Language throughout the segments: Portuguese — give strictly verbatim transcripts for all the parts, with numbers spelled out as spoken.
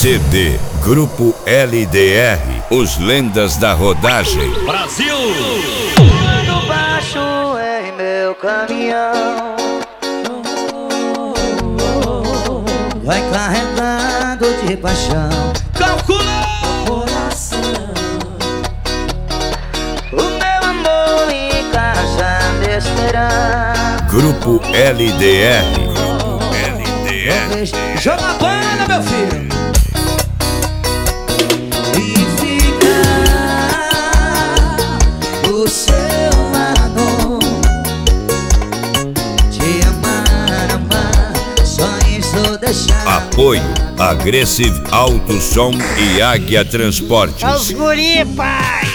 C D Grupo L D R, os lendas da rodagem. Brasil! Quando baixo em meu caminhão, vai carregado de paixão. Calcula! Coração, o meu amor em casa me esperar. Grupo L D R. Grupo L D R. Joga a banda, meu filho! E ficar do seu lado, te amar, amar, só isso deixar. Apoio Aggressive Auto Som e Águia Transportes. Aos guri, pai!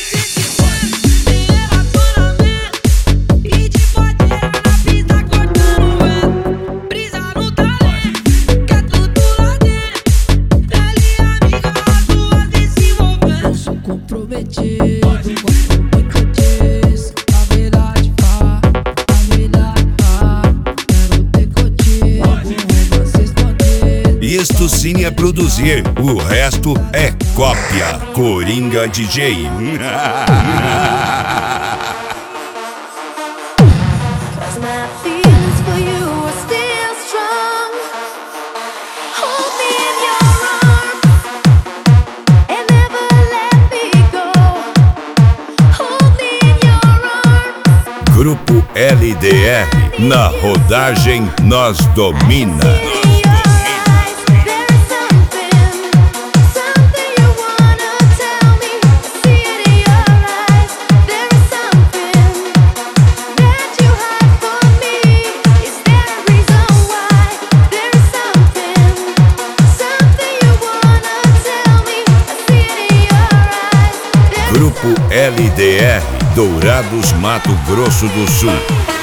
Comprometido com tudo que eu disse. A verdade fala, a verdade fala. Quero ter contigo, algum romance escondido. Isto sim é produzir, o resto é cópia. Coringa D J. Cause my feelings for you are still strong. Hold me in your arms and never let me go. Hold me in your arms. Grupo L D R. Na rodagem nós domina. In your eyes, there is something, something you wanna tell me. I see it in your eyes. There is something that you hide from me. Is there a reason why? There is something, something you wanna tell me. I see it in your eyes. There Grupo L D R. Dourados, Mato Grosso do Sul.